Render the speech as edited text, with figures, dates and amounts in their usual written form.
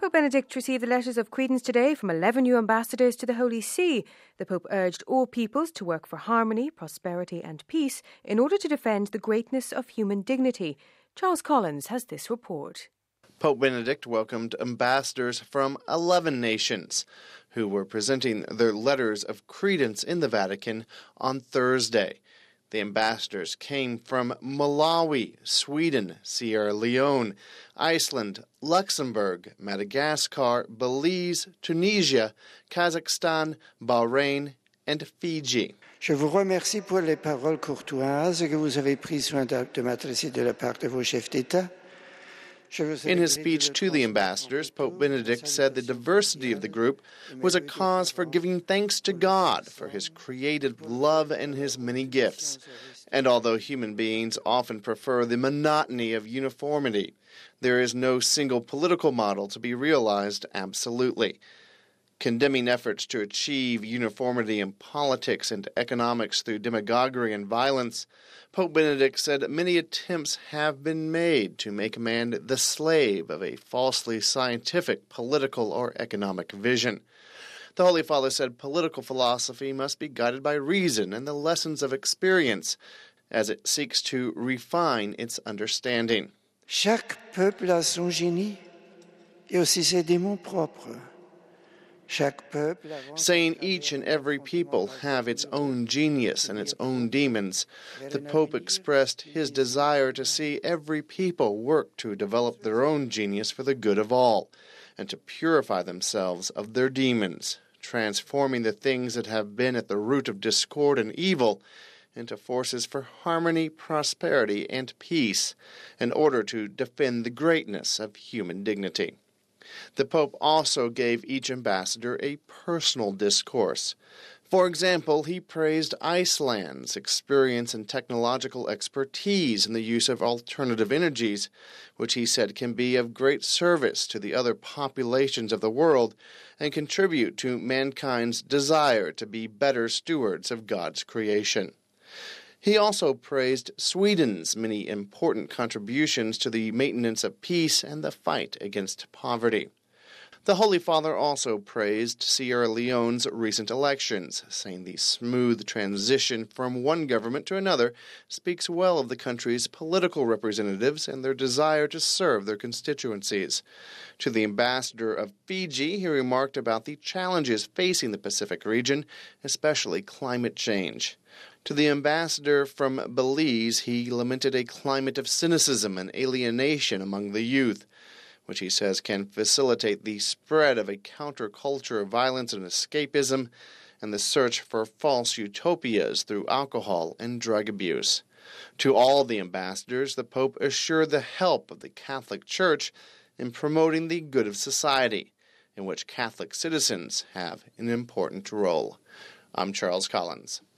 Pope Benedict received the letters of credence today from 11 new ambassadors to the Holy See. The Pope urged all peoples to work for harmony, prosperity and peace in order to defend the greatness of human dignity. Charles Collins has this report. Pope Benedict welcomed ambassadors from 11 nations who were presenting their letters of credence in the Vatican on Thursday. The ambassadors came from Malawi, Sweden, Sierra Leone, Iceland, Luxembourg, Madagascar, Belize, Tunisia, Kazakhstan, Bahrain, and Fiji. Je vous remercie pour les paroles courtoises que vous avez pris soin de m'adresser de la part de vos chefs d'État. In his speech to the ambassadors, Pope Benedict said the diversity of the group was a cause for giving thanks to God for his creative love and his many gifts. And although human beings often prefer the monotony of uniformity, there is no single political model to be realized absolutely. Condemning efforts to achieve uniformity in politics and economics through demagoguery and violence, Pope Benedict said many attempts have been made to make man the slave of a falsely scientific, political, or economic vision. The Holy Father said political philosophy must be guided by reason and the lessons of experience as it seeks to refine its understanding. Chaque peuple a son génie et aussi ses démons propres. Saying each and every people have its own genius and its own demons, the Pope expressed his desire to see every people work to develop their own genius for the good of all, and to purify themselves of their demons, transforming the things that have been at the root of discord and evil into forces for harmony, prosperity, and peace, in order to defend the greatness of human dignity. The Pope also gave each ambassador a personal discourse. For example, he praised Iceland's experience and technological expertise in the use of alternative energies, which he said can be of great service to the other populations of the world and contribute to mankind's desire to be better stewards of God's creation. He also praised Sweden's many important contributions to the maintenance of peace and the fight against poverty. The Holy Father also praised Sierra Leone's recent elections, saying the smooth transition from one government to another speaks well of the country's political representatives and their desire to serve their constituencies. To the ambassador of Fiji, he remarked about the challenges facing the Pacific region, especially climate change. To the ambassador from Belize, he lamented a climate of cynicism and alienation among the youth, which he says can facilitate the spread of a counterculture of violence and escapism and the search for false utopias through alcohol and drug abuse. To all the ambassadors, the Pope assured the help of the Catholic Church in promoting the good of society, in which Catholic citizens have an important role. I'm Charles Collins.